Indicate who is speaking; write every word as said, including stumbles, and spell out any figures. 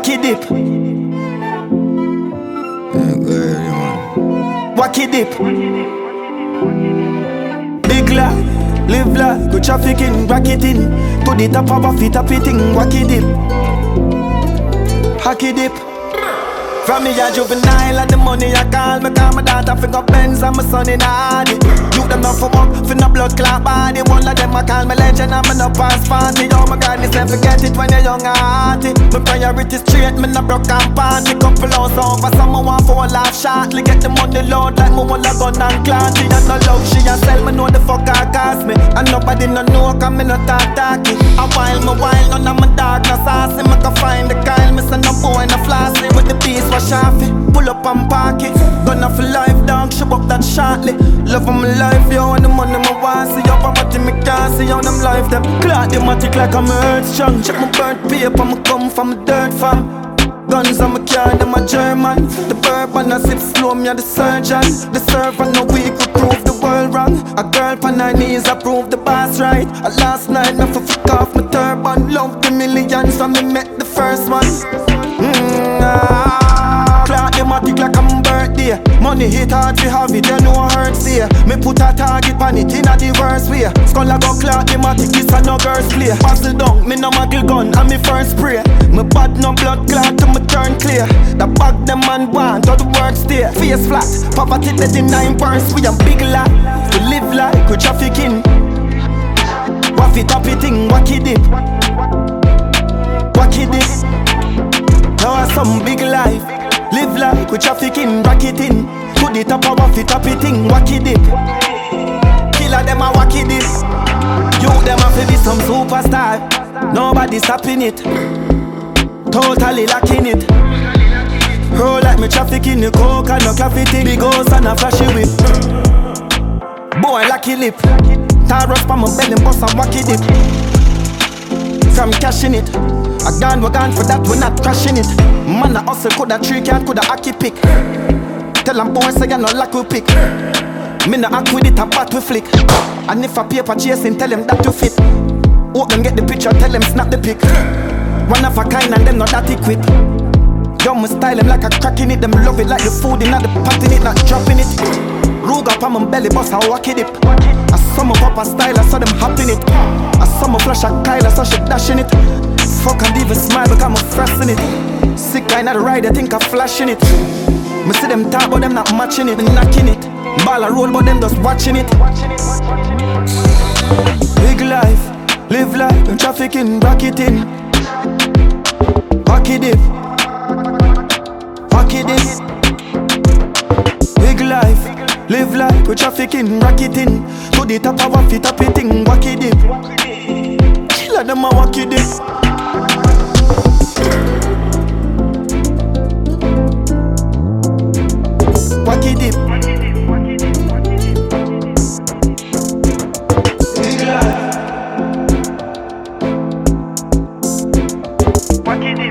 Speaker 1: Wacky dip. Wacky dip. Big life, live life, go trafficking, racketing. To the top of a fit up eating, wacky dip. Hacky dip. From me a juvenile and the money I call me call my daughter fi go Benz and my son in a Hardy. You them not for work, fi no blood clot body. One of them I call me legend and me no pass party. Oh my God, this never forget it when you're young and hearty. My priority straight, me no broke and party. Couple hours over, someone want for a laugh shortly. Get the money load like me want a gun and clanty. And no love she a sell, me know the fuck I cost me. And nobody no know cause me no talk talky. A while me while, none of my dog no saucy. Me can find the Kyle, me say no boy no flossy. With the beast wash off it, pull up and park it. Gonna for life dog, show up that shortly. Love of my life, yo, and the money my want. See up about me can't see how them life them. Clock them a tick like I'm earth strong. Check my birth paper, me come from a dirt farm. Guns on my car, them a German. The bourbon I sip slow, me a the surgeon. The servant no weak to prove the world wrong. A girl on her knees, I prove the boss right. A last night, me for fuck off my turban. Love the millions, so me met the first one. Mm, ah. Clock them a tick like I'm birthday. Money hit hard to have it, you know I hurt there. Me put a target on it in a diverse way. Skull a go clock them a tick, this a no girls play. Puzzle down, me no muggle gun and me first spray. Me bad no blood clot to me turn clear. The bag them man want, all the work stay. Face flat, poverty dead in nine burns. We a big lot, we live like we trafficking. Waffy tappy thing, wacky dip. Wacky dip. Now some big life. Live like we trafficking, racketing. To the top of a fit up thing, wacky dip. Killer them a wacky dip. You them a fi be some superstar. Nobody stopping it. Totally lacking it. Roll like me trafficking the coke and no coffee thing. Big house and a flashy whip. Boy lucky lip. Taros pa my belly bust and wacky dip. From cashing it. I gone, we gone for that, we not crashing it. Man a hustle, coulda tree can, coulda hockey pick. Tell them boys say you no lack we pick. Me no act with it, a bat we flick. And if a paper chasing, tell them that you fit. Hope them get the picture, tell them snap the pic. One of a kind and them not that quick. Yo, me style them like a cracking it. Them love it like the food in the pot in it, not dropping it. Rug up on my belly, bust and wacky dip. I saw my papa style, I saw them hopping it. I saw my flash a Kyle, I saw she dashing it. Fuck and even smile because I'm frosting it. Sick kind of the ride, I think I'm flashing it. Me see them talk but them not matching it, knocking it. Ball a roll but them just watching it. Big life, live life, I'm trafficking, racketing. Wacky dip. Wacky dip. Big life, live life, we trafficking, racketing. To the top of a fit up thing, wacky dip. Killer them a wacky dip. Wacky dip. Big life. Wacky dip.